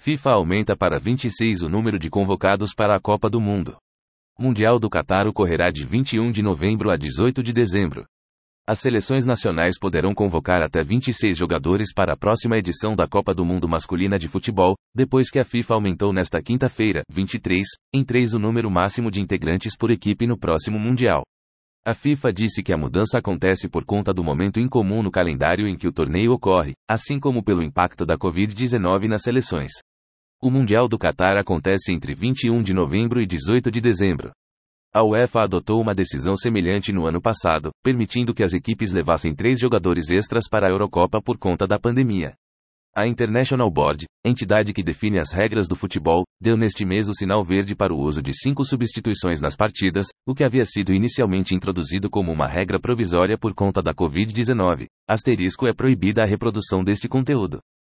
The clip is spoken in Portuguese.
FIFA aumenta para 26 o número de convocados para a Copa do Mundo. Mundial do Catar ocorrerá de 21 de novembro a 18 de dezembro. As seleções nacionais poderão convocar até 26 jogadores para a próxima edição da Copa do Mundo Masculina de Futebol, depois que a FIFA aumentou nesta quinta-feira, 23, em 3 o número máximo de integrantes por equipe no próximo Mundial. A FIFA disse que a mudança acontece por conta do momento incomum no calendário em que o torneio ocorre, assim como pelo impacto da Covid-19 nas seleções. O Mundial do Catar acontece entre 21 de novembro e 18 de dezembro. A UEFA adotou uma decisão semelhante no ano passado, permitindo que as equipes levassem 3 jogadores extras para a Eurocopa por conta da pandemia. A International Board, entidade que define as regras do futebol, deu neste mês o sinal verde para o uso de 5 substituições nas partidas, o que havia sido inicialmente introduzido como uma regra provisória por conta da Covid-19. É proibida a reprodução deste conteúdo.